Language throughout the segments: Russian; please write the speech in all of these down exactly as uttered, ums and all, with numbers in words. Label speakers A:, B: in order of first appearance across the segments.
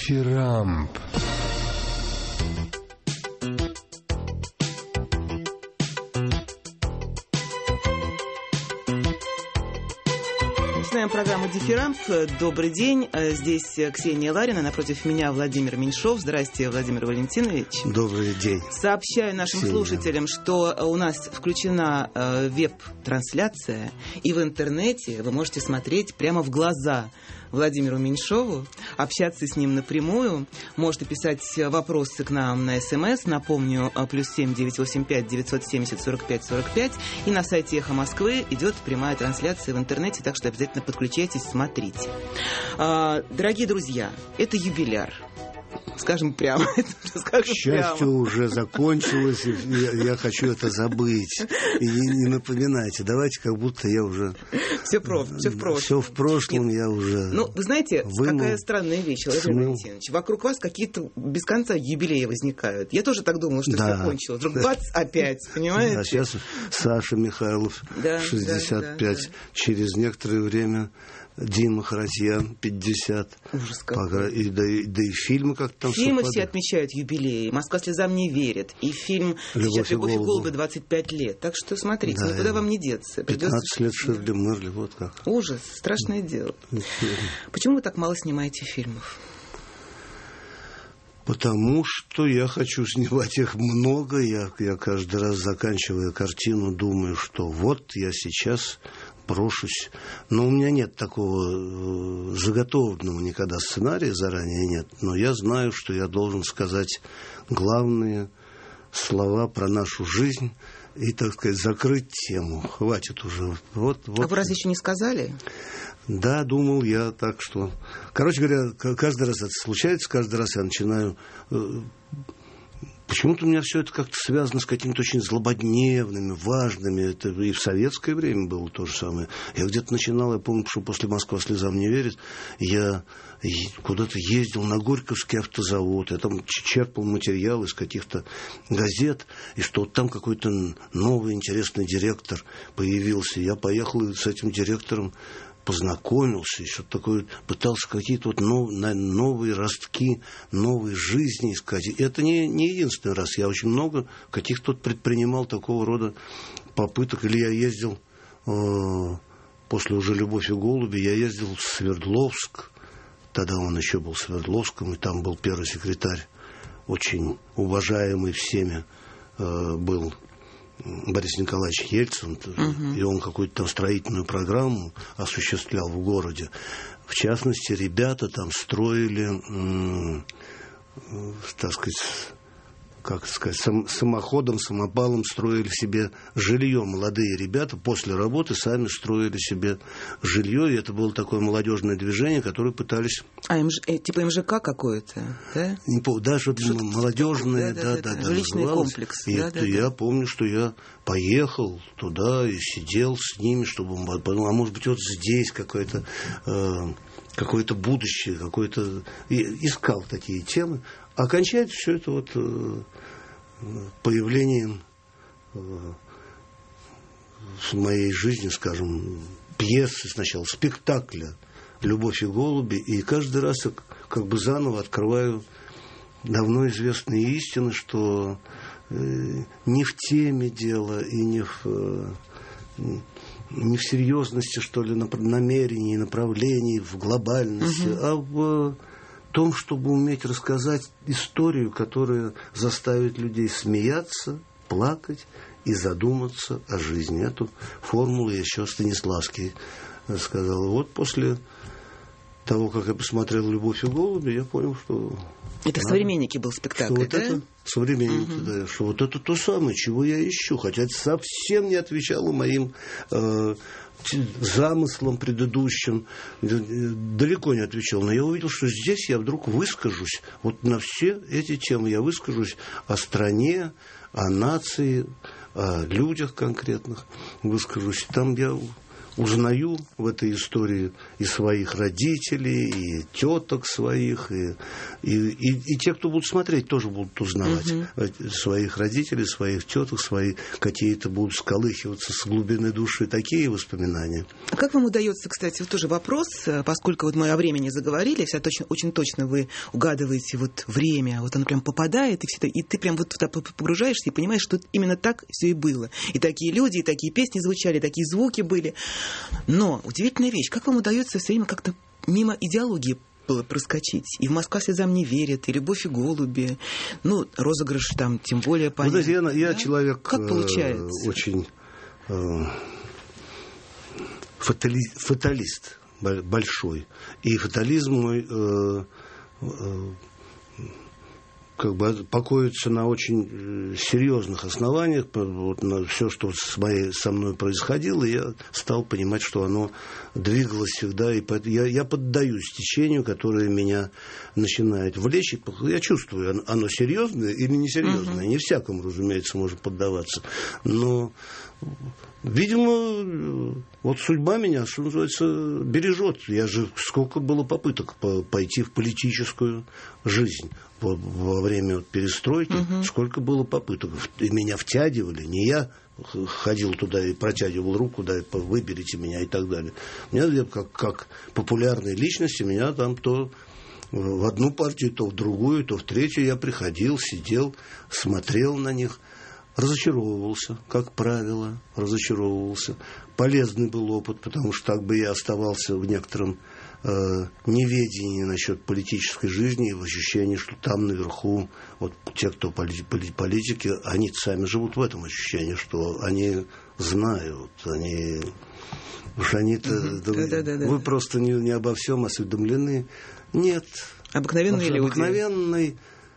A: Дифирамб.
B: Начинаем программу «Дифирамб». Добрый день. Здесь Ксения Ларина, напротив меня Владимир Меньшов. Здрасте, Владимир Валентинович.
C: Добрый день.
B: Сообщаю нашим Ксения. слушателям, что у нас включена веб-трансляция, и в интернете вы можете смотреть прямо в глаза Владимиру Меньшову, общаться с ним напрямую. Можете писать вопросы к нам на СМС. Напомню, плюс семь девятьсот восемьдесят пять девятьсот семьдесят сорок пять сорок пять. И на сайте «Эхо Москвы» идет прямая трансляция в интернете, так что обязательно подключайтесь, смотрите. Дорогие друзья, это юбиляр. Скажем прямо.
C: Скажем К счастью, прямо. Уже закончилось, и я, я хочу это забыть. И не, не напоминайте. Давайте, как будто я уже...
B: Все, про, все в прошлом.
C: Все в прошлом. Нет. Я уже...
B: Ну, вы знаете,
C: вынул,
B: какая странная вещь, Владимир Валентинович. Вокруг вас какие-то без конца юбилеи возникают. Я тоже так думала, что да. все кончилось. Вдруг бац, опять, понимаете?
C: А сейчас Саша Михайлов, да, шестьдесят пять. Да, да, да. Через некоторое время... Дима Харатьян, пятьдесят.
B: Ужас какой.
C: И, да, и, да и фильмы как-то там
B: Фильмы
C: совпадают.
B: Все отмечают юбилеи. «Москва слезам не верит». И фильм
C: «Любовь
B: сейчас «Любовь и
C: голуби»,
B: голуби» двадцать пять лет. Так что смотрите,
C: да,
B: никуда вам не деться.
C: пятнадцать Придется... лет Ширли Мерли, вот как.
B: Ужас, страшное дело. Почему вы так мало снимаете фильмов?
C: Потому что я хочу снимать их много. Я, я каждый раз, заканчивая картину, думаю, что вот я сейчас... брошусь. Но у меня нет такого э, заготовленного никогда сценария, заранее нет. Но я знаю, что я должен сказать главные слова про нашу жизнь и, так сказать, закрыть тему. Хватит уже. Вот, вот.
B: А вы разве еще не сказали?
C: Да, думал я так, что... Короче говоря, каждый раз это случается, каждый раз я начинаю... Э, Почему-то у меня все это как-то связано с какими-то очень злободневными, важными. Это и в советское время было то же самое. Я где-то начинал, я помню, что после «Москва слезам не верит», я куда-то ездил на Горьковский автозавод, я там черпал материал из каких-то газет, и что вот там какой-то новый интересный директор появился. Я поехал с этим директором, познакомился, еще такое, пытался какие-то вот нов, новые ростки, новые жизни искать. И это не, не единственный раз. Я очень много каких-то предпринимал такого рода попыток. Или я ездил, э, после уже «Любовь и голуби», я ездил в Свердловск. Тогда он еще был Свердловском, и там был первый секретарь, очень уважаемый всеми, э, был Борис Николаевич Ельцин, uh-huh. и он какую-то там строительную программу осуществлял в городе. В частности, ребята там строили, м- м- так сказать, как сказать, сам, самоходом, самопалом строили себе жилье. Молодые ребята после работы сами строили себе жилье, и это было такое молодежное движение, которое пытались...
B: А, МЖ, типа МЖК какое-то, да?
C: Не помню, да, что-то что молодежное, да, да, да, да, да,
B: жилищный комплекс.
C: И
B: да, да,
C: я
B: да.
C: помню, что я поехал туда и сидел с ними, чтобы подумал, а может быть, вот здесь какое-то... Э, какое-то будущее, какое-то... И искал такие темы. Окончается все это вот э, появлением э, в моей жизни, скажем, пьесы сначала, спектакля «Любовь и голуби». И каждый раз я как бы заново открываю давно известные истины, что э, не в теме дело и не в... Э, не в серьезности, что ли, намерений, направлений, в глобальности, uh-huh. а в том, чтобы уметь рассказать историю, которая заставит людей смеяться, плакать и задуматься о жизни. Эту формулу еще Станиславский сказал. Вот после того, как я посмотрел «Любовь и голуби», я понял, что...
B: Это в «Современнике» был спектакль,
C: вот
B: да?
C: Это, «Современники», угу. да. Что вот это то самое, чего я ищу. Хотя это совсем не отвечало моим э, замыслам предыдущим. Далеко не отвечал. Но я увидел, что здесь я вдруг выскажусь. Вот на все эти темы я выскажусь о стране, о нации, о людях конкретных выскажусь. Там я узнаю в этой истории и своих родителей, и теток своих, и, и, и, и те, кто будут смотреть, тоже будут узнавать угу. своих родителей, своих теток, свои какие-то будут сколыхиваться с глубины души такие воспоминания.
B: А как вам удается, кстати, вот тоже вопрос, поскольку вот мы о времени заговорили, вся точно, очень точно вы угадываете вот время, вот оно прям попадает, и, всегда, и ты прям вот туда погружаешься и понимаешь, что именно так все и было. И такие люди, и такие песни звучали, и такие звуки были. Но удивительная вещь, как вам удается все время как-то мимо идеологии было проскочить? И в «Москва слезам не верит», и «Любовь и голуби», ну, розыгрыш там тем более понятно.
C: Знаете, я,
B: да?
C: я человек
B: как получается?
C: Э, очень э, фатали, фаталист большой. И фатализм мой э, э, как бы покоится на очень серьезных основаниях. Вот на все, что с моей, со мной происходило, я стал понимать, что оно двигалось всегда. И я, я поддаюсь течению, которое меня начинает влечь. Я чувствую, оно серьезное или несерьезное. Uh-huh. Не всякому, разумеется, можно поддаваться. Но, видимо, вот судьба меня, что называется, бережет. Я же сколько было попыток пойти в политическую жизнь во время перестройки, uh-huh. сколько было попыток. И меня втягивали, не я ходил туда и протягивал руку, да, выберите меня и так далее. Меня, как, как популярной личности, меня там то в одну партию, то в другую, то в третью я приходил, сидел, смотрел на них, разочаровывался, как правило, разочаровывался. Полезный был опыт, потому что так бы я оставался в некотором неведение насчет политической жизни и в ощущении, что там наверху вот те, кто политики, они сами живут в этом ощущении, что они знают, они уж они-то угу. да, да, да, да. Вы просто не, не обо всем осведомлены. Нет.
B: Обыкновенные люди.
C: Обыкновенный,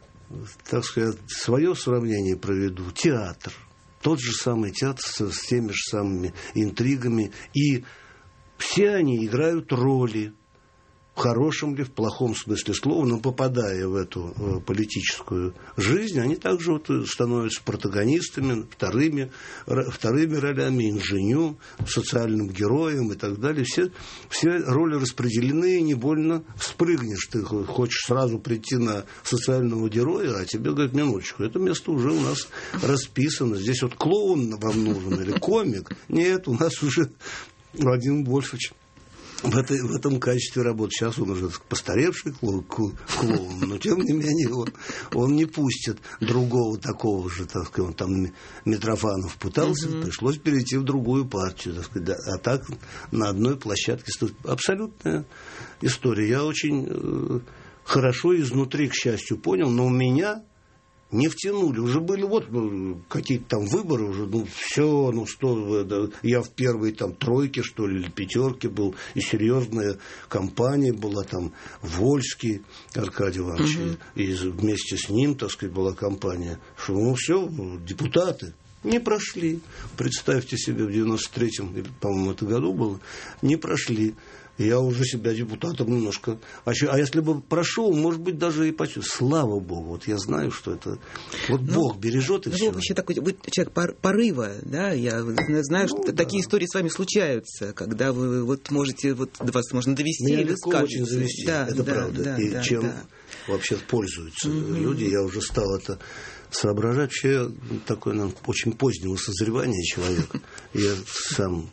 C: так сказать, свое сравнение проведу. Театр. Тот же самый театр с, с теми же самыми интригами. И все они играют роли. В хорошем ли, в плохом смысле слова, но попадая в эту э, политическую жизнь, они также вот становятся протагонистами, вторыми, р, вторыми ролями, инженю, социальным героем и так далее. Все, все роли распределены, и не больно спрыгнешь. Ты хочешь сразу прийти на социального героя, а тебе говорят, минуточку, это место уже у нас расписано. Здесь вот клоун вам нужен или комик. Нет, у нас уже Владимир Вольфович В, этой, в этом качестве работы. Сейчас он уже постаревший клоун, но тем не менее он, он не пустит другого такого же, так сказать, он там Митрофанов пытался, mm-hmm. пришлось перейти в другую партию, так сказать, а так на одной площадке. Абсолютная история. Я очень э, хорошо изнутри, к счастью, понял, но у меня не втянули. Уже были вот ну, какие-то там выборы, уже, ну, все, ну, что, да, я в первой там тройке, что ли, или пятерке был, и серьезная компания была, там, Вольский Аркадий Иванович, угу. и вместе с ним, так сказать, была компания, что, ну, все, депутаты не прошли. Представьте себе, в девяносто третьем, по-моему, это году было, не прошли. Я уже себя депутатом немножко... А если бы прошел, может быть, даже и почувствовал. Слава Богу, вот я знаю, что это... Вот ну, Бог бережет, и ну, все. Вы вообще такой
B: вы человек порыва, да? Я знаю, ну, что да. такие истории с вами случаются, когда вы вот можете... Вот вас можно довести.
C: Меня легко очень завести, да, это да, правда. Да, и да, чем да. вообще пользуются mm-hmm. люди. Я уже стал это соображать. Вообще я такой ну, очень позднего созревания человек. Я сам...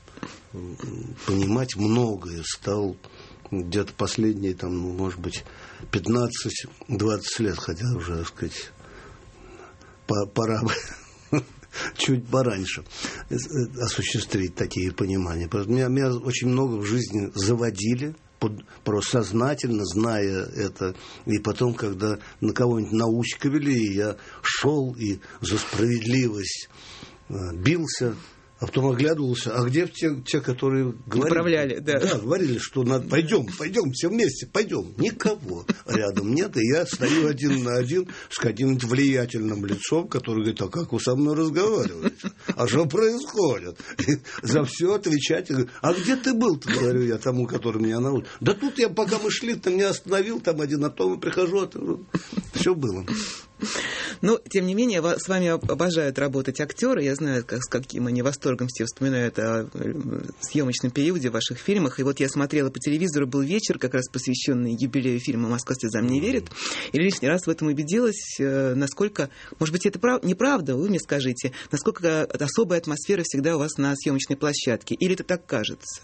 C: понимать многое стал где-то последние, там, может быть, пятнадцать-двадцать лет, хотя уже, так сказать, пора бы чуть пораньше осуществить такие понимания. Меня, меня очень много в жизни заводили, под, просто сознательно зная это, и потом, когда на кого-нибудь наускивали, я шел и за справедливость бился, а потом оглядывался, а где те, те которые говорили?
B: Управляли, да.
C: Да, говорили, что надо, пойдем, пойдем, все вместе, пойдем. Никого рядом нет, и я стою один на один с каким-нибудь влиятельным лицом, который говорит, а как вы со мной разговариваете? А что происходит? И за все отвечать. А где ты был-то, говорю я тому, который меня научил? Да тут я, пока мы шли, ты меня остановил, там один, а потом я прихожу, а ты... все было.
B: Но, тем не менее, с вами обожают работать актеры. Я знаю, как, с каким они восторгом все вспоминают о съемочном периоде в ваших фильмах. И вот я смотрела по телевизору, был вечер, как раз посвященный юбилею фильма «Москва слезам не верит». И лишний раз в этом убедилась, насколько, может быть, это прав... неправда, вы мне скажите, насколько особая атмосфера всегда у вас на съемочной площадке. Или это так кажется?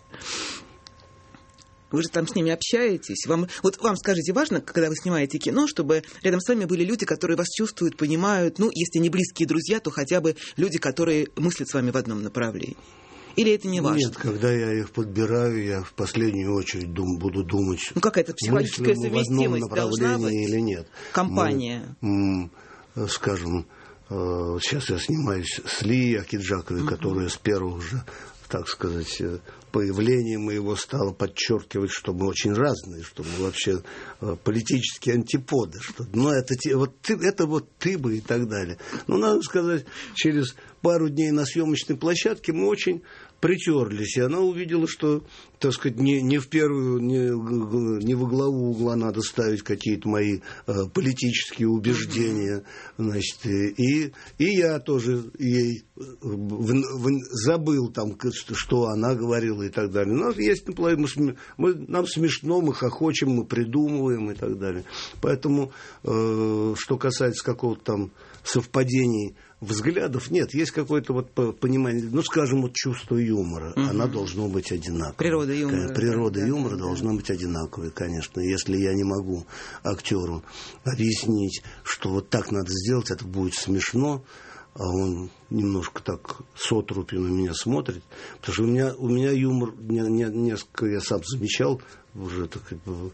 B: Вы же там с ними общаетесь. Вам, вот вам, скажите, важно, когда вы снимаете кино, чтобы рядом с вами были люди, которые вас чувствуют, понимают, ну, если не близкие друзья, то хотя бы люди, которые мыслят с вами в одном направлении? Или это не важно?
C: Нет, когда я их подбираю, я в последнюю очередь дум, буду думать,
B: ну, какая-то психологическая совместимость должна быть?
C: Или нет.
B: Компания.
C: Мы, скажем, сейчас я снимаюсь с Ли Акиджаковой, uh-huh. которая с первых же, так сказать, появления моего стало подчеркивать, что мы очень разные, что мы вообще политические антиподы. Что, ну, это, вот ты, это вот ты бы и так далее. Но, надо сказать, через пару дней на съемочной площадке мы очень притерлись, и она увидела, что, так сказать, не, не в первую, не, не во главу угла надо ставить какие-то мои э, политические убеждения, значит, и, и я тоже ей в, в, забыл там, что она говорила и так далее. У нас есть, мы, мы, нам смешно, мы хохочем, мы придумываем и так далее. Поэтому, э, что касается какого-то там совпадений взглядов, нет, есть какое-то вот понимание, ну, скажем, вот чувство юмора, угу. Она должна быть одинаковой.
B: Природа юмора.
C: Природа
B: да,
C: юмора
B: да,
C: должна
B: да.
C: быть одинаковой, конечно. Если я не могу актеру объяснить, что вот так надо сделать, это будет смешно, а он немножко так с отрупью на меня смотрит, потому что у меня, у меня юмор, не, не, несколько я сам замечал, уже так,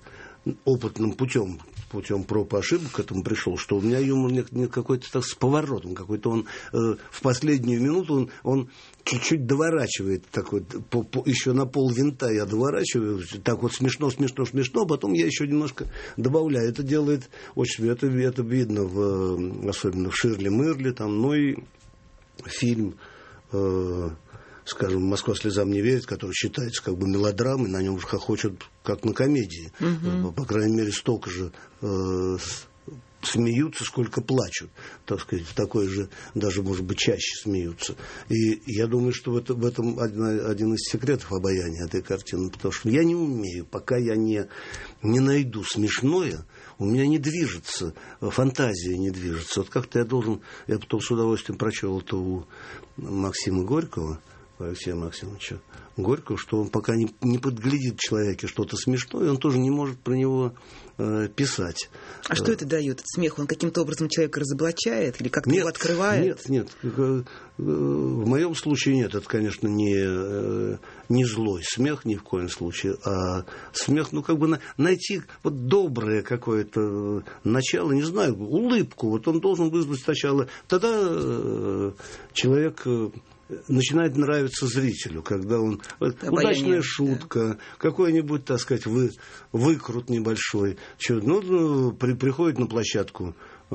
C: опытным путем, путем проб и ошибок к этому пришел, что у меня юмор не, не какой-то так с поворотом, какой-то он э, в последнюю минуту он, он чуть-чуть доворачивает, так вот, по, по, еще на пол винта я доворачиваю, так вот смешно, смешно, смешно, потом я еще немножко добавляю. Это делает очень, это, это видно, в, особенно в Ширли Мырли, там, ну и фильм, э, скажем, «Москва слезам не верит», который считается как бы мелодрамой, на нем же хохочут как на комедии. Угу. По крайней мере, столько же э, смеются, сколько плачут. Так сказать, в такой же, даже, может быть, чаще смеются. И я думаю, что в, это, в этом один, один из секретов обаяния этой картины. Потому что я не умею, пока я не, не найду смешное, у меня не движется, фантазия не движется. Вот как-то я должен, я потом с удовольствием прочел это у Максима Горького, Алексея Максимовича Горького, что он пока не, не подглядит в человеке что-то смешное, он тоже не может про него э, писать.
B: А что это дает, этот смех? Он каким-то образом человека разоблачает или как-то его открывает?
C: Нет, нет. В моем случае нет. Это, конечно, не, не злой смех ни в коем случае, а смех, ну, как бы на, найти вот доброе какое-то начало, не знаю, улыбку. Вот он должен вызвать сначала. Тогда э, человек начинает нравиться зрителю, когда он... Это удачная обаяние, шутка, да. Какой-нибудь, так сказать, вы, выкрут небольшой. Че, ну, при, приходит на площадку э,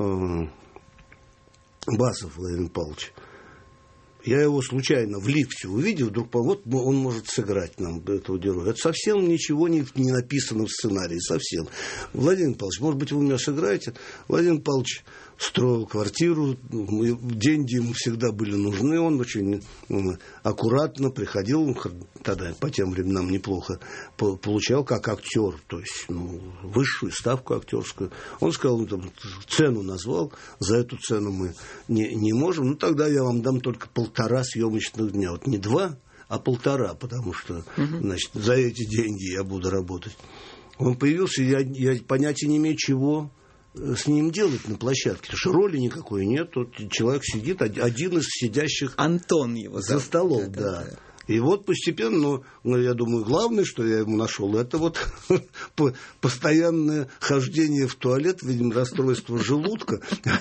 C: Басов Владимир Павлович. Я его случайно в лифте увидел, вдруг, вот он может сыграть нам этого героя. Это совсем ничего не, не написано в сценарии, совсем. Владимир Павлович, может быть, вы меня сыграете? Владимир Павлович строил квартиру, деньги ему всегда были нужны, он очень аккуратно приходил, тогда по тем временам неплохо получал как актер, то есть ну, высшую ставку актерскую. Он сказал, ну, там, цену назвал, за эту цену мы не, не можем, ну тогда я вам дам только полтора съемочных дня, вот не два, а полтора, потому что угу. значит, за эти деньги я буду работать. Он появился, я, я понятия не имею, чего с ним делать на площадке, потому что роли никакой нет, тут человек сидит, один из сидящих
B: Антон его
C: за столом, да, да. Да. И вот постепенно, ну, я думаю, главное, что я ему нашел, это вот постоянное хождение в туалет, видимо, расстройство желудка.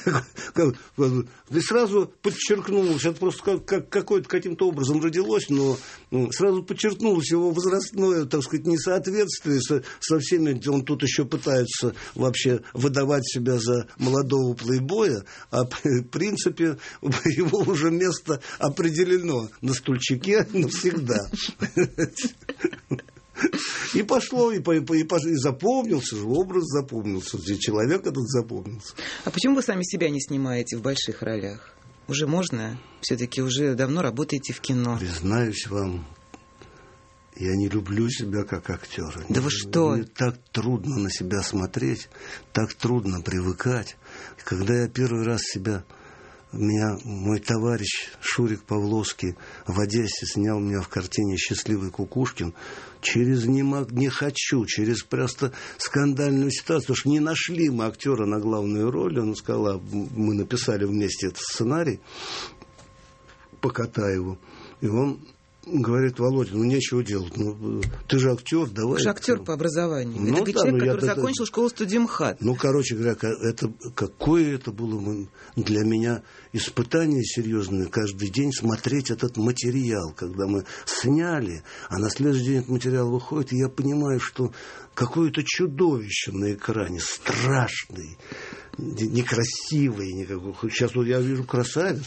C: И сразу подчеркнулось, это просто как, какой-то каким-то образом родилось, но сразу подчеркнулось его возрастное, так сказать, несоответствие со, со всеми. Он тут еще пытается вообще выдавать себя за молодого плейбоя, а в принципе его уже место определено на стульчике, всегда. И пошло, и, по, и, по, и запомнился же, образ запомнился, человек этот запомнился.
B: А почему вы сами себя не снимаете в больших ролях? Уже можно? Все-таки уже давно работаете в кино.
C: Признаюсь вам, я не люблю себя как актера.
B: Да вы что?
C: Мне так трудно на себя смотреть, так трудно привыкать. Когда я первый раз себя... Меня мой товарищ Шурик Павловский в Одессе снял меня в картине «Счастливый Кукушкин». Через «не, мог, не хочу», через просто скандальную ситуацию, потому что не нашли мы актера на главную роль. Он сказал, мы написали вместе этот сценарий по Катаеву. И он говорит: Володя, ну нечего делать, ну ты же актер, давай.
B: Вы же актер по образованию.
C: Ну,
B: это
C: да,
B: человек,
C: ну,
B: который
C: я,
B: закончил
C: это...
B: школу студентхат.
C: Ну, короче говоря, это, какое это было для меня испытание серьезное каждый день смотреть этот материал, когда мы сняли, а на следующий день этот материал выходит, и я понимаю, что какое-то чудовище на экране, страшный, некрасивый, никакой. Сейчас вот я вижу красавец.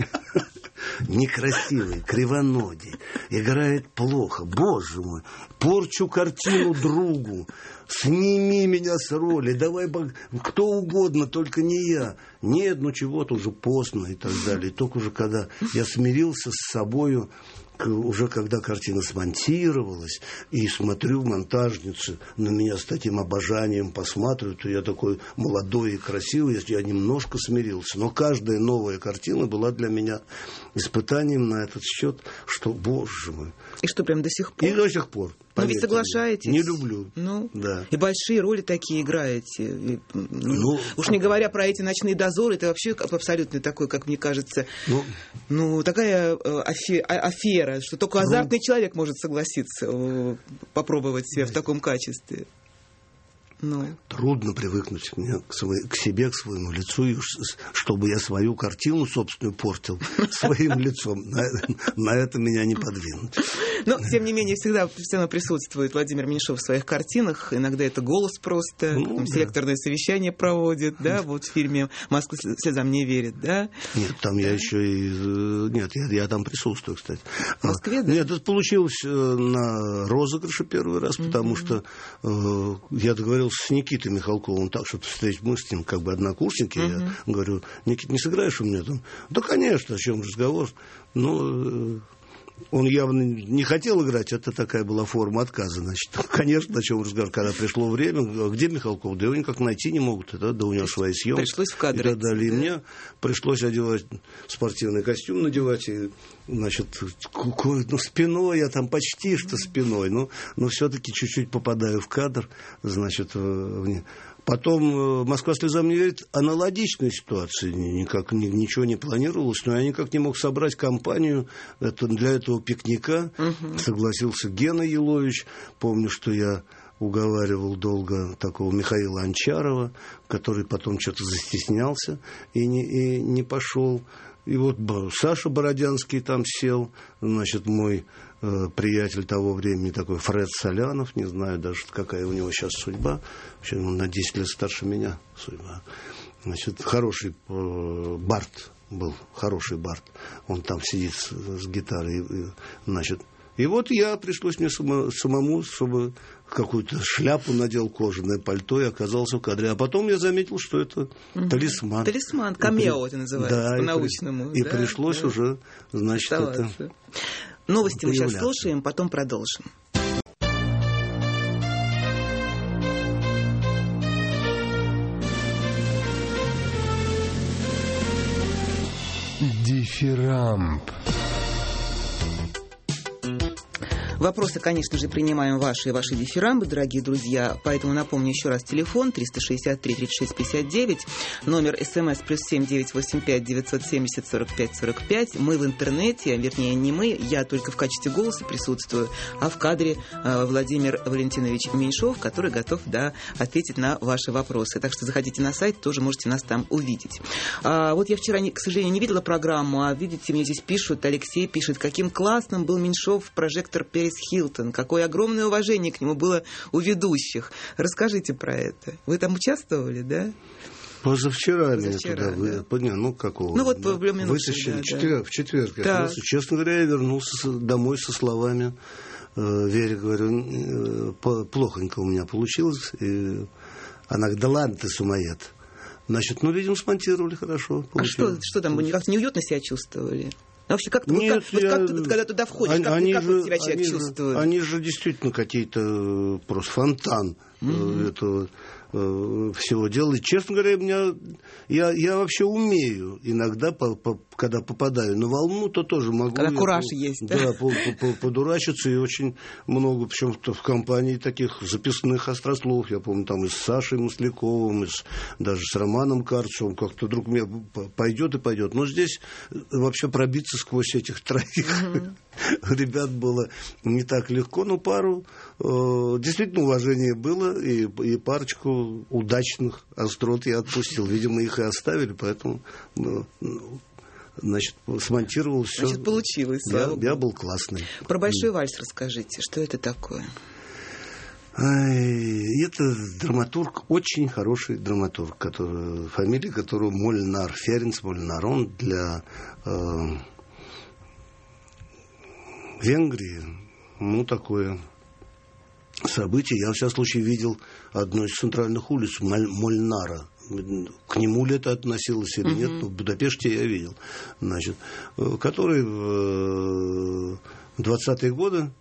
C: Некрасивый, кривоногий, играет плохо. Боже мой, порчу картину другу. Сними меня с роли, давай кто угодно, только не я. Нет, ну чего-то уже поздно и так далее. И только уже когда я смирился с собою, уже когда картина смонтировалась, и смотрю, монтажницы на меня с таким обожанием посматривают, то я такой молодой и красивый, я немножко смирился. Но каждая новая картина была для меня испытанием на этот счет, что, боже мой.
B: И что, прям до сих пор?
C: И до сих пор.
B: Ну, ведь соглашаетесь?
C: Не люблю.
B: Ну,
C: да.
B: И большие роли такие играете. И, ну,
C: ну,
B: уж не говоря про эти «Ночные дозоры», это вообще абсолютно такой, как мне кажется, ну, ну такая афе, афера, что только азартный ну, человек может согласиться попробовать себя в таком качестве. Ну.
C: Трудно привыкнуть мне к, своей, к себе, к своему лицу, и чтобы я свою картину собственную портил своим лицом. На, на это меня не подвинуть.
B: Но, тем не менее, всегда, всегда присутствует Владимир Меньшов в своих картинах. Иногда это голос просто, ну, да. Селекторное совещание проводит, да, вот в фильме «Москва слезам не верит», да?
C: Нет, там да. я еще и... Нет, я, я там присутствую, кстати.
B: В Москве, да?
C: Нет, это получилось на розыгрыше первый раз, потому mm-hmm. что э, я договорился с Никитой Михалковым так, что встретить мы с ним как бы однокурсники. Uh-huh. Я говорю: Никит, не сыграешь у меня там? Да, конечно, о чем разговор. Но он явно не хотел играть, это такая была форма отказа. Значит, конечно, о чем разговор, когда пришло время, где Михалков? Да его никак найти не могут, да, да у него свои съемки.
B: Пришлось в кадры.
C: И так далее. И мне пришлось одевать спортивный костюм, надевать, и, значит, ну, спиной, я там почти что спиной, но, но все-таки чуть-чуть попадаю в кадр, значит, в... Потом «Москва слезам не верит», аналогичной ситуации, никак, ничего не планировалось, но я никак не мог собрать компанию это, для этого пикника. Угу. Согласился Гена Елович. Помню, что я уговаривал долго такого Михаила Анчарова, который потом что-то застеснялся и не, и не пошел. И вот Саша Бородянский там сел, значит, мой э, приятель того времени, такой Фред Солянов, не знаю даже, какая у него сейчас судьба, вообще он на десять лет старше меня судьба. Значит, хороший э, бард был, хороший бард, он там сидит с, с гитарой, и, значит, и вот я, пришлось мне само, самому, чтобы какую-то шляпу надел, кожаное пальто, и оказался в кадре. А потом я заметил, что это угу. талисман.
B: Талисман, камео это называется,
C: да,
B: по-научному.
C: И,
B: да,
C: и пришлось да. уже, значит,
B: оставаться. Это... Новости мы сейчас слушаем, потом продолжим.
A: Дифирамб.
B: Вопросы, конечно же, принимаем ваши и ваши дифирамбы, дорогие друзья. Поэтому напомню еще раз телефон триста шестьдесят три тридцать шесть пятьдесят девять, номер смс плюс семь девятьсот восемьдесят пять девятьсот семьдесят сорок пять сорок пять. Мы в интернете, вернее, не мы, я только в качестве голоса присутствую, а в кадре э, Владимир Валентинович Меньшов, который готов, да, ответить на ваши вопросы. Так что заходите на сайт, тоже можете нас там увидеть. А, вот я вчера, к сожалению, не видела программу, а видите, мне здесь пишут, Алексей пишет, каким классным был Меньшов в «Прожектор Пэрис Хилтон», какое огромное уважение к нему было у ведущих. Расскажите про это. Вы там участвовали, да?
C: Позавчера,
B: Позавчера
C: меня туда
B: да.
C: вы, ну, какого?
B: Ну, вот
C: да,
B: вытащили
C: да,
B: да.
C: четверг, в четверг.
B: Да.
C: Честно говоря, я вернулся домой со словами: Вере говорю, плохонько у меня получилось. И она говорит, да ладно ты, сумоед. Значит, ну, видимо, смонтировали хорошо.
B: Получилось. А что, что там, вы как-то неуютно себя чувствовали? А вообще, как, Нет, вот как, я... вот как ты, когда туда входишь, они, как,
C: они
B: как
C: же,
B: себя человек
C: они
B: чувствует?
C: Же, они же действительно какие-то просто фонтан mm-hmm. этого э, всего делают. Честно говоря, меня, я, я вообще умею иногда, по, по, когда попадаю на волну, то тоже могу...
B: Когда кураж по, есть, да?
C: Да, по, по, по, подурачиться, и очень много, причем в компании таких записных острослов. Я помню, там и с Сашей Масляковым, и с, даже с Романом Карцевым, как-то вдруг мне пойдет и пойдет. Но здесь вообще пробиться сквозь этих троих mm-hmm. ребят было не так легко, но пару э, действительно уважение было, и, и парочку удачных острот я отпустил. Видимо, их и оставили, поэтому ну, значит, смонтировал все.
B: Значит, получилось.
C: Да, я был классный.
B: Про «Большой вальс» расскажите, что это такое?
C: Это драматург, очень хороший драматург, который, фамилия которого Мольнар, Ференц Мольнар. Он для э, Венгрии, ну, такое событие. Я, во всяком случае, видел одну из центральных улиц Мольнара. К нему ли это относилось или нет, mm-hmm. но в Будапеште я видел. Значит, который в двадцатые годы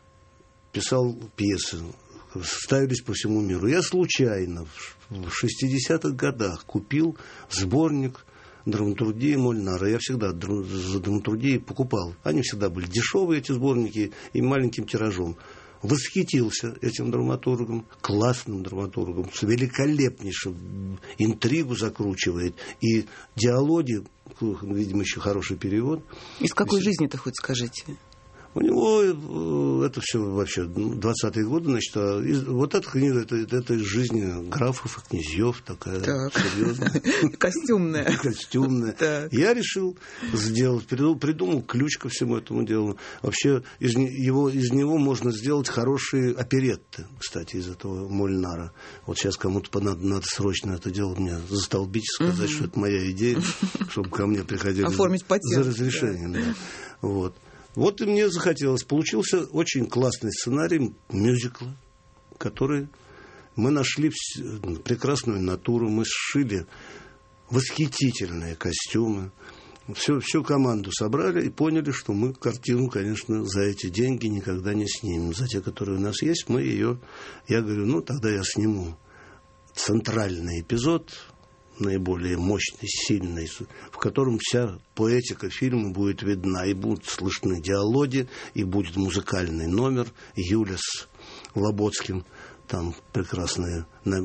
C: писал пьесы. Ставились по всему миру. Я случайно в шестидесятых годах купил сборник драматургии Мольнара. Я всегда за драматургией покупал. Они всегда были дешевые, эти сборники, и маленьким тиражом. Восхитился этим драматургом, классным драматургом, с великолепнейшим, интригу закручивает. И диалоги, видимо, еще хороший перевод.
B: Из какой жизни-то хоть скажите?
C: У него это все вообще двадцатые годы, значит, а из, вот эта книга, это, это из жизни графов и князьев, такая
B: так.
C: серьезная.
B: Костюмная.
C: Костюмная. Я решил сделать, придумал, придумал ключ ко всему этому делу. Вообще из, его, из него можно сделать хорошие оперетты, кстати, из этого Мольнара. Вот сейчас кому-то надо, надо срочно это дело мне застолбить и сказать, что это моя идея, чтобы ко мне приходили
B: оформить патент.
C: За разрешением. Да. Вот. Вот и мне захотелось. Получился очень классный сценарий мюзикла, который мы нашли прекрасную натуру, мы сшили восхитительные костюмы. Всю, всю команду собрали и поняли, что мы картину, конечно, за эти деньги никогда не снимем. За те, которые у нас есть, мы ее... Я говорю, ну, тогда я сниму центральный эпизод, наиболее мощный, сильный, в котором вся поэтика фильма будет видна, и будут слышны диалоги, и будет музыкальный номер. Юля с Лоботским там прекрасно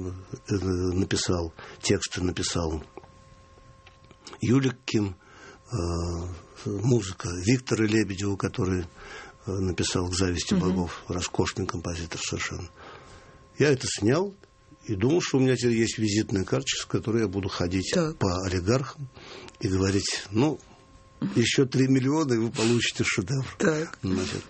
C: написал, тексты написал Юлик Ким, музыка Виктора Лебедева, который написал «К зависти богов», роскошный композитор совершенно. Я это снял, и думал, что у меня теперь есть визитная карточка, с которой я буду ходить так. по олигархам и говорить, ну, еще три миллиона, и вы получите шедевр. Так. Значит,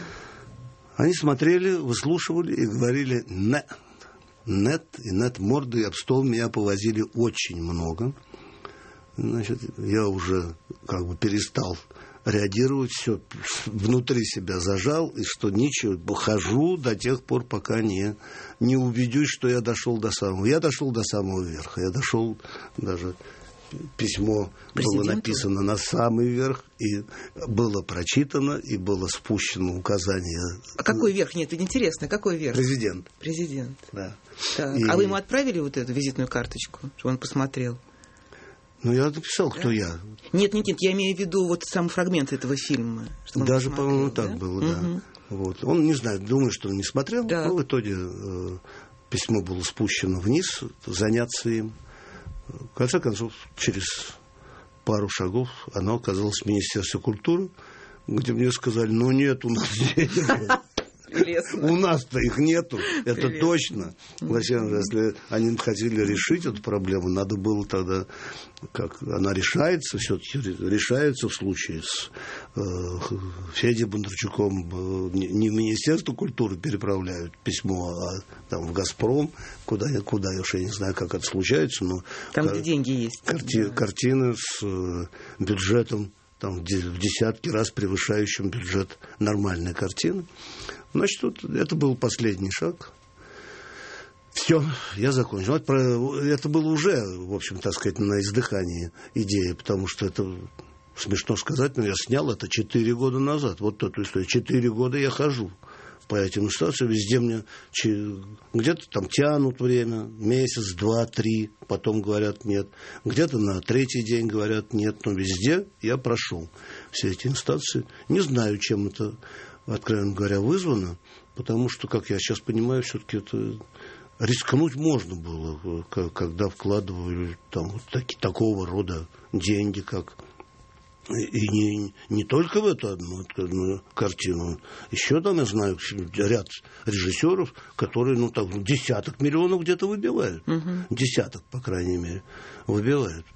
C: они смотрели, выслушивали и говорили «нет». «Нет» и «нет» морды об стол меня повозили очень много. Значит, я уже как бы перестал реагировать, все внутри себя зажал, и что ничего, хожу до тех пор, пока не, не убедюсь, что я дошел до самого. Я дошел до самого верха. Я дошел, даже письмо Президенту? Было написано на самый верх, и было прочитано, и было спущено указание.
B: А какой верх? Нет, это интересно, какой верх?
C: Президент.
B: Президент.
C: Да.
B: Так. И... А вы ему отправили вот эту визитную карточку, чтобы он посмотрел?
C: Ну, я написал, кто да? я.
B: Нет, нет, нет, я имею в виду вот сам фрагмент этого фильма.
C: Даже, по-моему, да? так было, да. Угу. Вот. Он, не знаю, думаю, что он не смотрел, да. но в итоге э, письмо было спущено вниз, заняться им. В конце концов, через пару шагов оно оказалось в Министерстве культуры, где мне сказали, ну, нет у нас денег. У нас-то их нету, это Прелестно. Точно. Зачем же, если они хотели решить эту проблему, надо было тогда, как она решается, все-таки решается в случае с э, Федей Бондарчуком, э, не в Министерство культуры переправляют письмо, а там в «Газпром», куда, куда я уж я не знаю, как это случается, но...
B: Там, кар- где деньги есть.
C: Карти- да. Картины с э, бюджетом там, в десятки раз превышающим бюджет нормальной картины. Значит, вот это был последний шаг. Все, я закончил. Это было уже, в общем, так сказать, на издыхании идея, потому что это, смешно сказать, но я снял это четыре года назад. Вот эту историю. Четыре года я хожу по этим инстанциям, везде мне где-то там тянут время, месяц, два, три, потом говорят нет. Где-то на третий день говорят нет, но везде я прошел все эти инстанции. Не знаю, чем это, откровенно говоря, вызвано, потому что, как я сейчас понимаю, все-таки это... Рискнуть можно было, когда вкладывали там, вот таки, такого рода деньги, как... И не, не только в эту одну, одну картину. Еще там, я знаю, ряд режиссеров, которые, ну, так, десяток миллионов где-то выбивают. Угу. Десяток, по крайней мере, выбивают.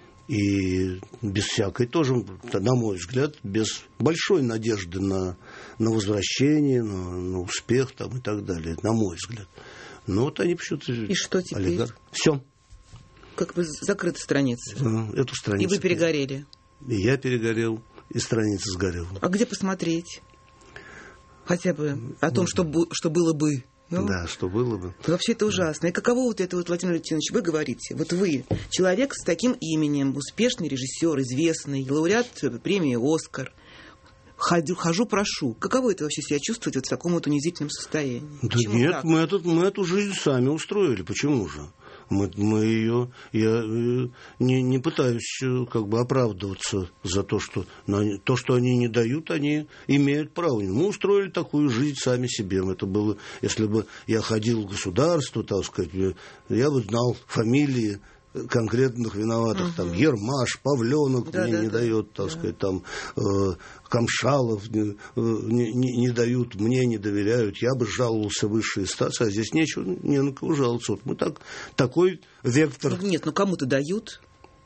C: И без всякой тоже, на мой взгляд, без большой надежды на, на возвращение, на, на успех там, и так далее, на мой взгляд. Но вот они почему-то...
B: И что теперь?
C: Олигарх. Все.
B: Как бы закрыта страница.
C: Эту страницу.
B: И вы перегорели.
C: И я перегорел, и страница сгорела.
B: А где посмотреть? Хотя бы о том, что, что было бы. Ну,
C: да, что было бы.
B: Вообще это ужасно. И каково вот это, вот, Владимир Валентинович, вы говорите, вот вы, человек с таким именем, успешный режиссер, известный, лауреат премии «Оскар», Хожу, хожу, прошу. Каково это вообще себя чувствовать вот в таком вот унизительном состоянии?
C: Да
B: Почему
C: нет, мы, этот, мы эту жизнь сами устроили. Почему же? Мы, мы ее... Я не, не пытаюсь как бы оправдываться за то, что... То, что они не дают, они имеют право. Мы устроили такую жизнь сами себе. Это было... Если бы я ходил в государство, так сказать, я бы знал фамилии конкретных виноватых, угу. Там Ермаш, Павленок да, мне да, не да, дает, так да. сказать, там э, Камшалов не, э, не, не дают, мне не доверяют, я бы жаловался в высшие инстанции, а здесь нечего, не на кого жаловаться. Вот мы так, такой вектор.
B: Нет, ну кому-то дают.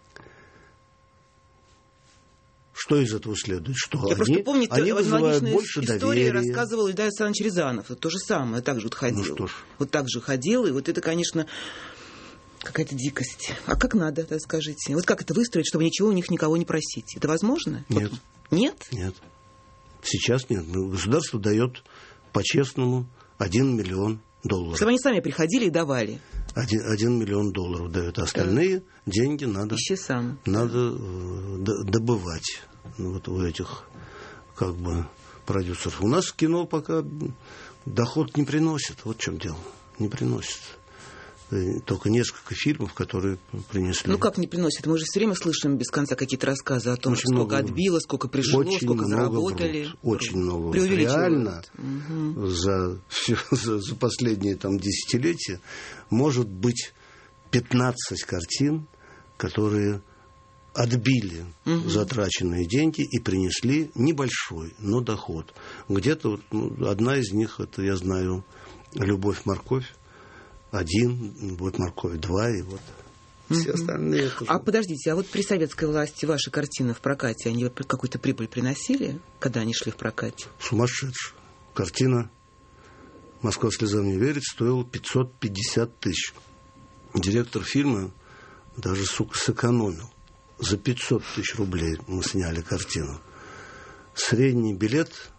C: Что из этого следует? Что
B: Я
C: они,
B: просто помню,
C: они вызывают больше
B: истории
C: доверия.
B: Рассказывал Ильдар Александрович Рязанов. Это то же самое, так же вот ходил.
C: Ну что ж.
B: Вот так же ходил, и вот это, конечно... Какая-то дикость. А как надо, да, скажите? Вот как это выстроить, чтобы ничего у них никого не просить? Это возможно?
C: Нет.
B: Вот. Нет?
C: Нет. Сейчас нет. Государство дает по-честному один миллион долларов.
B: Чтобы они сами приходили и давали.
C: Один, один миллион долларов дают. А остальные да. деньги надо,
B: Ищи сам.
C: надо э, добывать. Ну, вот у этих как бы продюсеров. У нас кино пока доход не приносит. Вот в чем дело. Не приносит. Только несколько фильмов, которые принесли.
B: Ну как не приносит? Мы же все время слышим без конца какие-то рассказы о том, очень сколько много, отбило, сколько прижило, сколько заработали.
C: Врут, очень много. Реально угу. за, за, за последние там, десятилетия может быть пятнадцать картин, которые отбили угу. затраченные деньги и принесли небольшой, но доход. Где-то ну, одна из них, это я знаю, «Любовь, морковь». Один, вот «Морковь», два, и вот все остальные.
B: А подождите, а вот при советской власти ваши картины в прокате, они какую-то прибыль приносили, когда они шли в прокате?
C: Сумасшедшая. Картина «Москва слезам не верит» стоила пятьсот пятьдесят тысяч. Директор фильма даже, сука, сэкономил. За пятьсот тысяч рублей мы сняли картину. Средний билет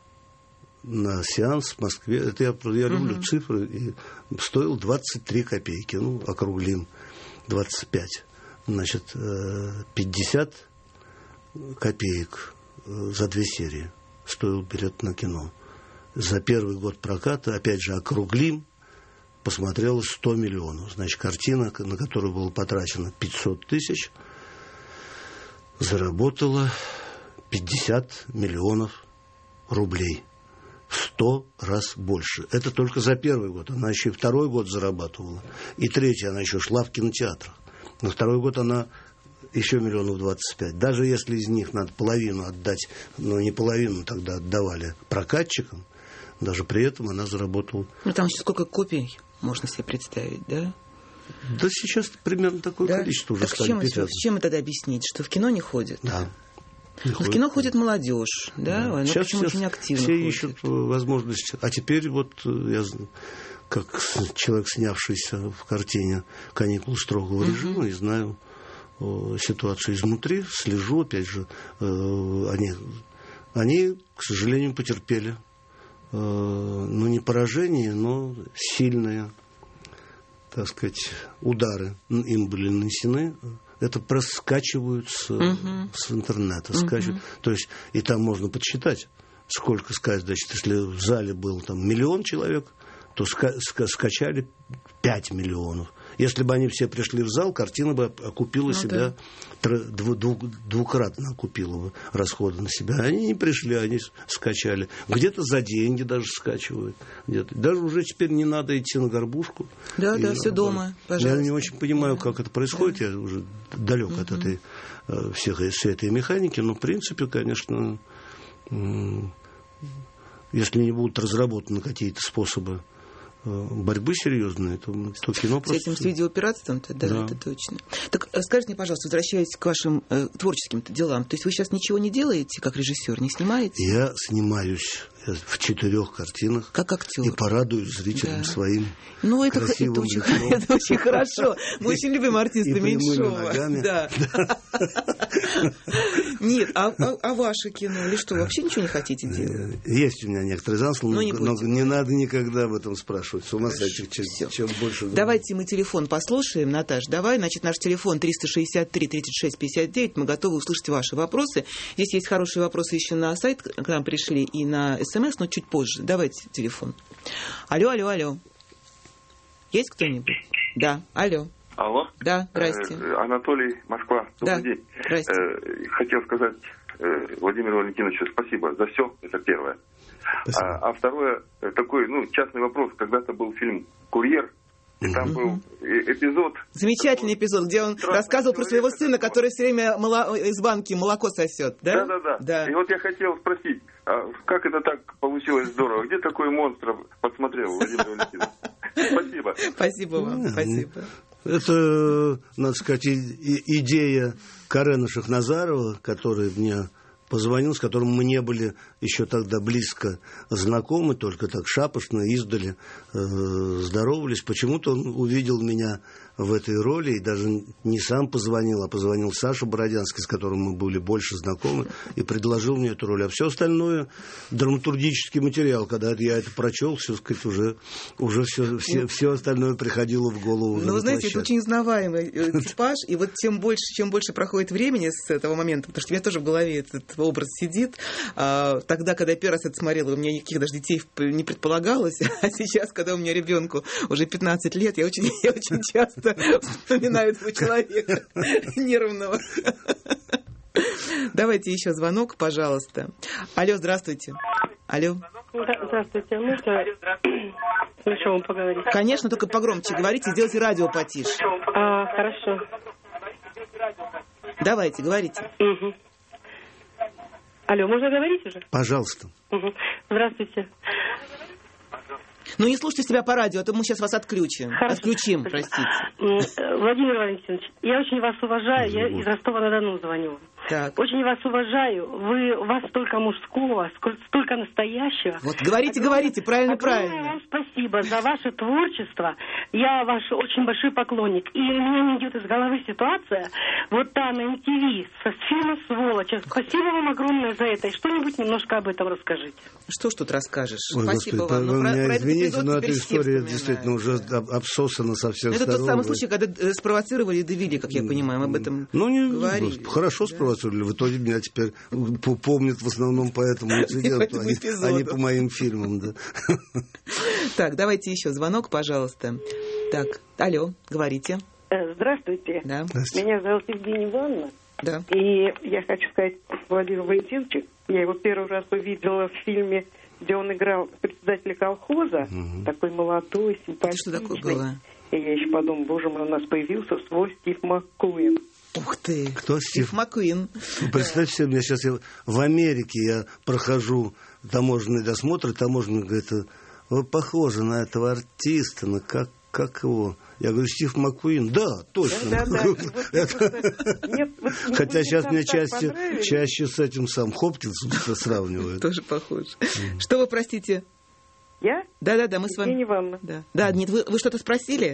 C: на сеанс в Москве, это я, я люблю uh-huh. цифры, и стоил двадцать три копейки, ну, округлим, двадцать пять. Значит, пятьдесят копеек за две серии стоил билет на кино. За первый год проката, опять же, округлим, посмотрело сто миллионов. Значит, картина, на которую было потрачено пятьсот тысяч, заработала пятьдесят миллионов рублей. Сто раз больше. Это только за первый год. Она еще и второй год зарабатывала. И третий, она еще шла в кинотеатрах. На второй год она еще миллионов двадцать пять. Даже если из них надо половину отдать, но не половину тогда отдавали прокатчикам, даже при этом она заработала.
B: Ну, там еще сколько копий можно себе представить, да?
C: Да сейчас примерно такое да? количество уже
B: так стали печатать. С чем это тогда объяснить? Что в кино не ходит?
C: Да.
B: Ну, в кино ходит молодежь, да?
C: да.
B: Она
C: сейчас
B: причем очень активно
C: все
B: ходит.
C: ищут возможности. А теперь вот я, как человек, снявшийся в картине «Каникулы строгого uh-huh. режима», и знаю ситуацию изнутри, слежу, опять же, они, они, к сожалению, потерпели, ну, не поражение, но сильные, так сказать, удары им были нанесены. Это просто скачивают с, uh-huh. с интернета. Скачивают. Uh-huh. То есть, и там можно подсчитать, сколько сказать. Значит, если в зале был там миллион человек, то ска- ска- скачали пять миллионов. Если бы они все пришли в зал, картина бы окупила ну, себя, да. дву- дву- двукратно окупила бы расходы на себя. Они не пришли, они скачали. Где-то за деньги даже скачивают. Где-то. Даже уже теперь не надо идти на горбушку.
B: Да, и, да, все дома, пожалуйста.
C: Я не очень понимаю,
B: да.
C: как это происходит. Да. Я уже далек угу. от этой, всех, всей этой механики. Но, в принципе, конечно, если не будут разработаны какие-то способы борьбы серьезные, то, то кино просто...
B: С этим, с видеооперацией-то, да, да, это точно. Так скажите мне, пожалуйста, возвращаясь к вашим э, творческим делам, то есть вы сейчас ничего не делаете, как режиссер, не снимаете?
C: Я снимаюсь в четырех картинах.
B: Как актер.
C: И порадуюсь зрителям да. своим
B: ну, это,
C: красивым
B: это, очень,
C: лицом.
B: Это очень хорошо. Мы очень любим артиста Меньшова. Да. Нет, а, а, а ваше кино или что, вообще ничего не хотите делать?
C: Есть у меня некоторые замыслы, но,
B: не,
C: но не надо никогда об этом спрашивать. С ума сойти, чем, чем больше...
B: Давайте мы телефон послушаем, Наташ, давай. Значит, наш телефон триста шестьдесят три тридцать шесть пятьдесят девять. Мы готовы услышать ваши вопросы. Здесь есть хорошие вопросы еще на сайт, к нам пришли, и на СМС, но чуть позже. Давайте телефон. Алло, алло, алло. Есть кто-нибудь? Да, алло.
A: Алло.
B: Да, здрасте.
A: Э, Анатолий, Москва. Добрый
B: да.
A: день.
B: Здрасте.
A: Э, хотел сказать э, Владимиру Валентиновичу спасибо за все. Это первое. А, а второе, такой, ну, частный вопрос. Когда-то был фильм «Курьер». И там был эпизод...
B: Замечательный эпизод, где он рассказывал про своего сына, который все время моло... из банки молоко сосет, да?
A: Да-да-да.
B: Да.
A: И вот я хотел спросить, а как это так получилось здорово? Где такой монстр подсмотрел, Владимир Валентинович? Спасибо.
B: Спасибо вам, спасибо.
C: Это, надо сказать, идея Карена Шахназарова, который мне позвонил, с которым мы не были еще тогда близко знакомы, только так шапошно, издали э, здоровались. Почему-то он увидел меня в этой роли и даже не сам позвонил, а позвонил Саша Бородянский, с которым мы были больше знакомы, и предложил мне эту роль. А все остальное драматургический материал. Когда я это прочел, все, сказать, уже, уже все, все, все остальное приходило в голову.
B: Ну, вы знаете, это очень узнаваемый типаж, и вот тем больше, чем больше проходит времени с этого момента, потому что у меня тоже в голове этот образ сидит. Тогда, когда я первый раз это смотрела, у меня никаких даже детей не предполагалось, а сейчас, когда у меня ребенку уже пятнадцать лет, я очень, я очень часто вспоминаю этого человека нервного. Давайте еще звонок, пожалуйста. Алло, здравствуйте. Алло.
D: Здравствуйте. Можно с Меньшовым поговорить?
B: Конечно, только погромче говорите, сделайте радио потише.
D: А, хорошо.
B: Давайте, говорите.
D: Угу. Алло, можно говорить уже?
C: Пожалуйста.
D: Угу. Здравствуйте.
B: Ну, не слушайте себя по радио, а то мы сейчас вас отключим.
D: Хорошо.
B: Отключим, простите.
D: Владимир Валентинович, я очень вас уважаю. Я из Ростова-на-Дону звоню.
B: Так.
D: Очень вас уважаю. Вы, у вас столько мужского, столько настоящего.
B: Вот говорите, огромное, говорите, правильно, правильно.
D: Вам спасибо за ваше творчество. Я ваш очень большой поклонник. И у меня не идет из головы ситуация. Вот та на эм ти ви со фильма «Сволочь». Спасибо вам огромное за это. И что-нибудь немножко об этом расскажите.
B: Что ж тут расскажешь?
C: Ой,
B: спасибо
C: Господи,
B: вам.
C: Вы
B: про,
C: меня
B: про
C: извините, но эта история действительно уже обсосана со всех
B: это
C: сторон. Это тот
B: самый случай, когда спровоцировали и довели, как я понимаю, мы об этом
C: ну, не,
B: говорили.
C: Хорошо да? спровоцировали. В итоге меня теперь помнят в основном по этому инциденту, а не по моим фильмам. Да.
B: Так, давайте еще звонок, пожалуйста. Так, алло, говорите.
D: Здравствуйте.
B: Да.
D: Здравствуйте. Меня зовут Евгения Ивановна.
B: Да.
D: И я хочу сказать Владимиру Валентиновичу, я его первый раз увидела в фильме, где он играл председателя колхоза, угу. такой молодой, симпатичный.
B: Что такое было?
D: И я еще подумала, боже мой, у нас появился свой Стив Маккуин.
B: Ух ты!
C: Кто Стив?
B: Стив Маккуин.
C: Представьте себе, меня сейчас я, в Америке я прохожу таможенный досмотр, и таможенник говорит, вы похожи на этого артиста, на как, как его... Я говорю, Стив Маккуин. Да, точно.
D: Да, да, да.
C: Хотя сейчас мне чаще, чаще с этим сам Хопкинсом сравнивают.
B: Тоже похоже. Что вы, простите?
D: Я?
B: Да-да-да, мы с вами...
D: Евгения Ивановна.
B: Да, да, нет, вы, вы что-то спросили?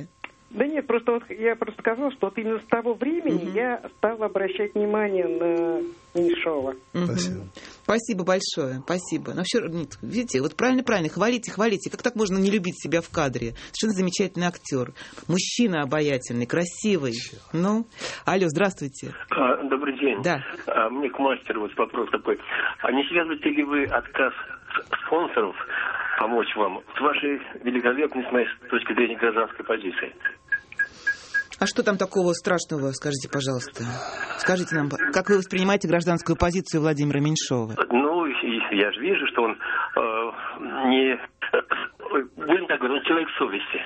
E: Да нет, просто вот я просто сказала, что вот именно с того времени угу. я стала обращать внимание на Меньшова.
B: Угу. Спасибо. Спасибо большое, спасибо. Но все, видите, вот правильно-правильно, хвалите, хвалите. Как так можно не любить себя в кадре? Совершенно замечательный актер. Мужчина обаятельный, красивый. Ну, алло, здравствуйте.
F: А, добрый день.
B: Да.
F: А, мне к мастеру вот вопрос такой. А не связываете ли вы отказ спонсоров помочь вам с вашей великолепной, с моей точки зрения, гражданской позиции?
B: А что там такого страшного, скажите, пожалуйста? Скажите нам, как вы воспринимаете гражданскую позицию Владимира Меньшова?
F: Ну, я же вижу, что он э, не... Будем так говорить, он человек совести.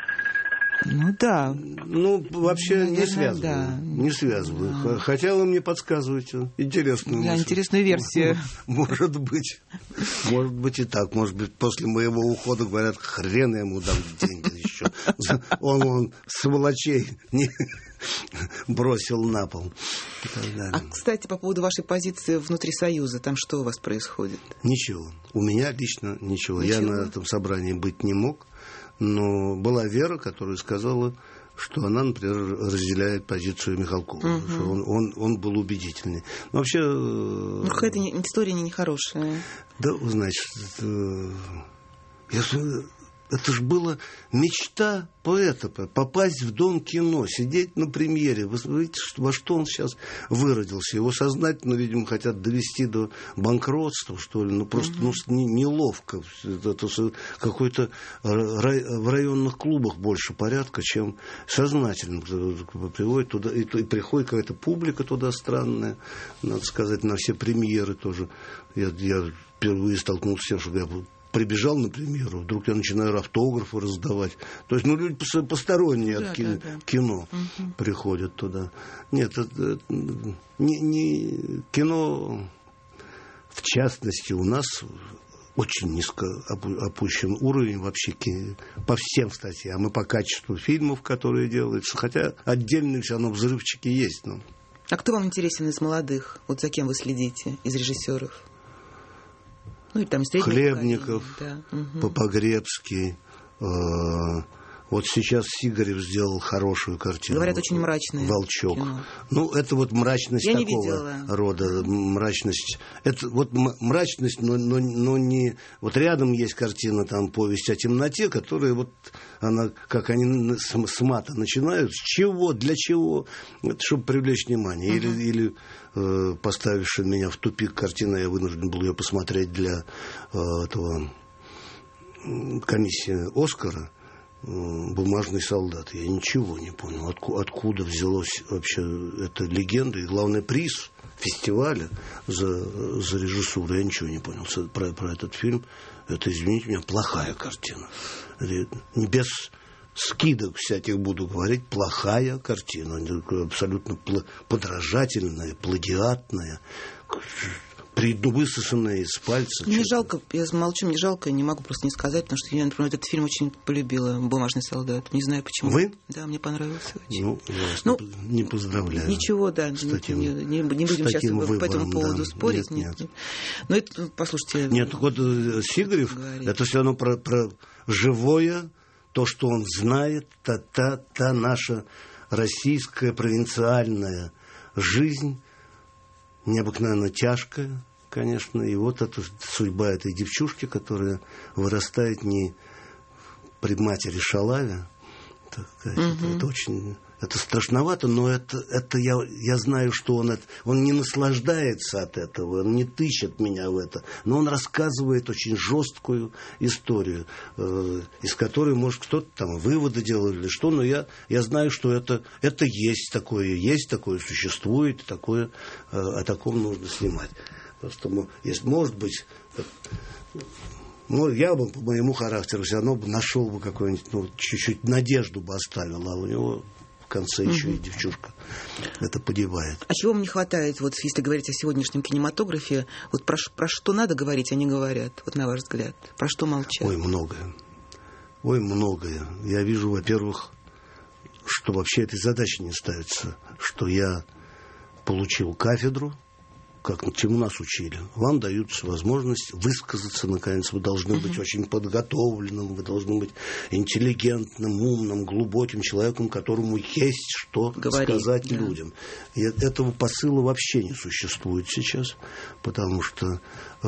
B: Ну да.
C: Ну, вообще Наверное, не связываю. Да. Не связываю. Да. Хотя вы мне подсказываете интересную
B: да,
C: мысль.
B: интересную версию.
C: Может быть. Может быть и так. Может быть, после моего ухода говорят, хрен я ему дам деньги еще. Он, он сволочей не бросил на пол.
B: А, кстати, по поводу вашей позиции внутри Союза, там что у вас происходит?
C: Ничего. У меня лично ничего. ничего. Я на этом собрании быть не мог. Но была Вера, которая сказала, что она, например, разделяет позицию Михалкова. Угу. Что он, он, он был убедительный. Но вообще...
B: Ну, какая-то не, история не нехорошая.
C: Да, значит, это, если, это же была мечта поэта, попасть в Дом кино, сидеть на премьере. Вы видите, во что он сейчас выродился. Его сознательно, видимо, хотят довести до банкротства, что ли. Ну, просто mm-hmm. ну, неловко. Это какой-то в районных клубах больше порядка, чем сознательно приводит туда. И, и приходит какая-то публика туда странная, надо сказать, на все премьеры тоже. Я, я впервые столкнулся с тем, что я прибежал, например, вдруг я начинаю автографы раздавать. То есть, ну, люди посторонние да, от кино, да, да. кино угу. приходят туда. Нет, это, это, не, не, кино, в частности, у нас очень низко опущен уровень вообще по всем статьям, и по качеству фильмов, которые делаются. Хотя отдельные все равно взрывчики есть. Но...
B: А кто вам интересен из молодых? Вот за кем вы следите из режиссеров? Ну, и там
C: Хлебников,
B: да. угу.
C: Попогребский. Э, вот сейчас Сигарев сделал хорошую картину.
B: Говорят, очень мрачная.
C: «Волчок».
B: Кино.
C: Ну, это вот мрачность
B: Я
C: такого рода. Мрачность. Это вот мрачность, но, но, но не... Вот рядом есть картина, там, «Повесть о темноте», которая вот, она, как они с, с мата начинают. С чего? Для чего? Это чтобы привлечь внимание. Угу. Или... или поставившая меня в тупик картина, я вынужден был ее посмотреть для э, этого комиссии Оскара, э, «Бумажный солдат». Я ничего не понял, отку, откуда взялась вообще эта легенда, и главный приз фестиваля за, за режиссуру. Я ничего не понял про, про этот фильм. Это, извините меня, плохая картина. Не без... скидок всяких буду говорить, плохая картина, абсолютно подражательная, плагиатная, высосанная из пальца.
B: Мне жалко, я молчу, мне жалко, я не могу просто не сказать, потому что я, например, этот фильм очень полюбила, «Бумажный солдат». Не знаю почему.
C: Вы?
B: Да, мне понравился очень.
C: Ну, я вас ну, не поздравляю.
B: Ничего, да, не, таким, не, не, не будем сейчас выбором, по этому поводу да. спорить. Нет, нет. нет. Но это, послушайте...
C: Нет, вот Сигарев, говорит. Это все равно про, про живое, то, что он знает, та, та, та наша российская провинциальная жизнь, необыкновенно тяжкая, конечно. И вот эта судьба этой девчушки, которая вырастает не при матери Шалаве. Так, угу. это, это очень... Это страшновато, но это, это я, я знаю, что он, это, он не наслаждается от этого, он не тычет меня в это, но он рассказывает очень жесткую историю, э, из которой, может, кто-то там выводы делал или что, но я, я знаю, что это, это есть такое, есть такое, существует, такое, э, о таком нужно снимать. Просто, если, может быть... Ну, я бы по моему характеру все равно бы нашел бы какую-нибудь, ну, чуть-чуть надежду бы оставил, а у него... В конце еще угу. и девчушка это подевает.
B: А чего вам не хватает, вот если говорить о сегодняшнем кинематографе, вот про, про что надо говорить, они говорят, вот на ваш взгляд, про что молчат?
C: Ой, многое. Ой, многое. Я вижу, во-первых, что вообще этой задачи не ставится, что я получил кафедру как чему нас учили. Вам дается возможность высказаться, наконец. Вы должны быть uh-huh. очень подготовленным, вы должны быть интеллигентным, умным, глубоким человеком, которому есть что Говори, сказать да. людям. И этого посыла вообще не существует сейчас, потому что э,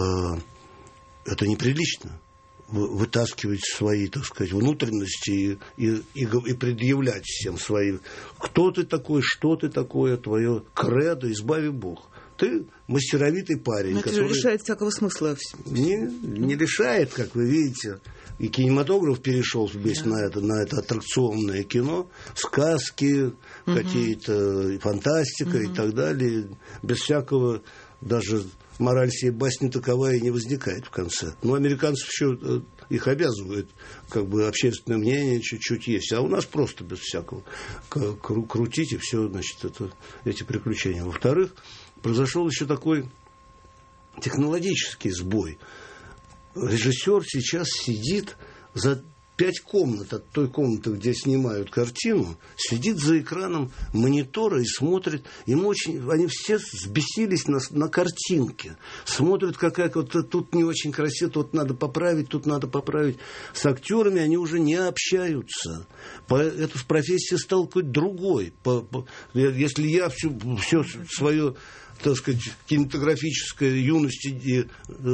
C: это неприлично. Вытаскивать свои, так сказать, внутренности и, и, и, и предъявлять всем свои. Кто ты такой, что ты такое, твое кредо, избави Бог. Ты мастеровитый парень.
B: Но это
C: который...
B: же лишает всякого смысла.
C: Не, не лишает, как вы видите. И кинематограф перешел весь да. на это, на это аттракционное кино, сказки, угу. какие-то фантастика угу. и так далее. Без всякого даже... Мораль сей басни таковая и не возникает в конце. Но американцев еще их обязывают, как бы общественное мнение чуть-чуть есть. А у нас просто без всякого. Крутить и все, значит, это, эти приключения. Во-вторых, произошел еще такой технологический сбой. Режиссер сейчас сидит за пять комнат от той комнаты, где снимают картину, сидит за экраном монитора и смотрит. Ему очень, они все взбесились на, на картинке. Смотрят, какая вот тут не очень красиво, тут надо поправить, тут надо поправить. С актерами они уже не общаются. По, эта профессия стала какой-то другой. По, по, если я все, все свое, так сказать, кинематографическое юность и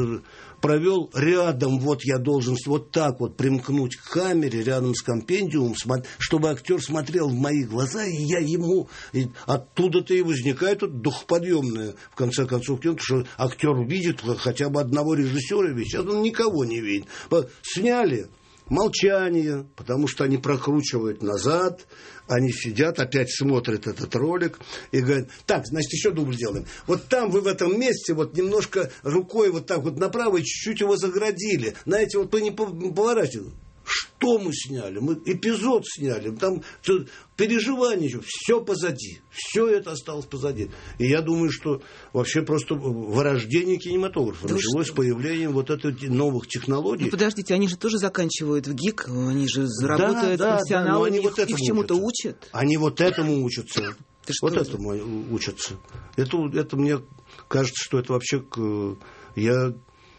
C: провел рядом, вот я должен вот так вот примкнуть к камере, рядом с компендиумом, чтобы актер смотрел в мои глаза, и я ему... И оттуда-то и возникает вот духоподъемное, в конце концов, кино, что актер видит хотя бы одного режиссера, ведь он никого не видит. Сняли молчание, потому что они прокручивают назад, они сидят, опять смотрят этот ролик и говорят, так, значит, еще дубль делаем. Вот там вы в этом месте вот немножко рукой вот так вот направо и чуть-чуть его заградили. Знаете, вот вы не поворачиваете. Что мы сняли? Мы эпизод сняли. Там переживания, все позади. Все это осталось позади. И я думаю, что вообще просто вырождение кинематографа да началось с появлением вот этих новых технологий.
B: Ну, подождите, они же тоже заканчивают в ГИК, они же работают да, профессионалами, да, да, их, вот их чему-то учат.
C: Они вот этому учатся. Вот этому учатся. Это, это мне кажется, что это вообще... Я...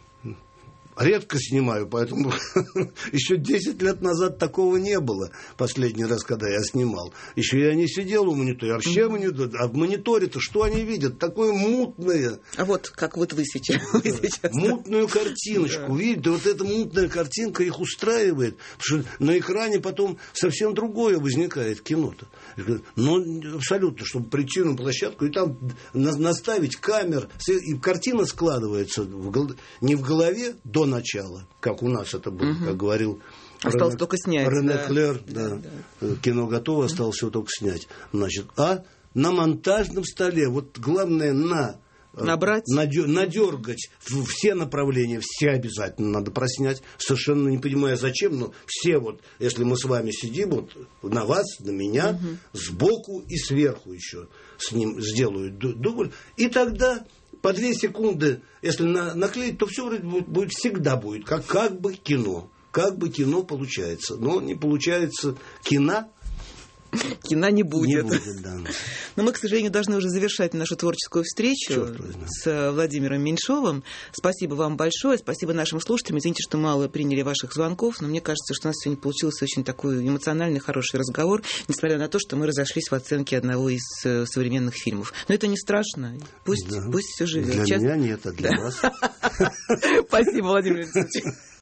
C: редко снимаю, поэтому еще десять лет назад такого не было. Последний раз, когда я снимал. Еще я не сидел у монитора. Вообще монитор, а в мониторе-то что они видят? Такое мутное.
B: А вот как вот вы сейчас. Вы сейчас
C: мутную картиночку. Да. Видите, вот эта мутная картинка их устраивает. Потому что на экране потом совсем другое возникает кино-то. Но абсолютно, чтобы прийти на площадку и там наставить камер. И картина складывается в гол... не в голове до начала, как у нас это было, угу. как говорил
B: осталось
C: Рене,
B: только снять,
C: Рене
B: да.
C: Клер, да, да, да. Кино готово, осталось всего только снять. Значит, а на монтажном столе, вот главное на
B: набрать,
C: надер, надергать в все направления, все обязательно надо проснять, совершенно не понимая зачем, но все вот, если мы с вами сидим, вот на вас, на меня, угу. сбоку и сверху еще с ним сделают дубль, и тогда по две секунды, если на, наклеить, то все вроде будет, будет, всегда будет, как, как бы кино. Как бы кино получается. Но не получается кино.
B: Кино не будет.
C: Не будет, да.
B: Но мы, к сожалению, должны уже завершать нашу творческую встречу с Владимиром Меньшовым. Спасибо вам большое. Спасибо нашим слушателям. Извините, что мало приняли ваших звонков, но мне кажется, что у нас сегодня получился очень такой эмоциональный, хороший разговор, несмотря на то, что мы разошлись в оценке одного из современных фильмов. Но это не страшно. Пусть, да. пусть все живет.
C: Для Сейчас... меня нет, а для да. вас.
B: Спасибо, Владимир Алексеевич.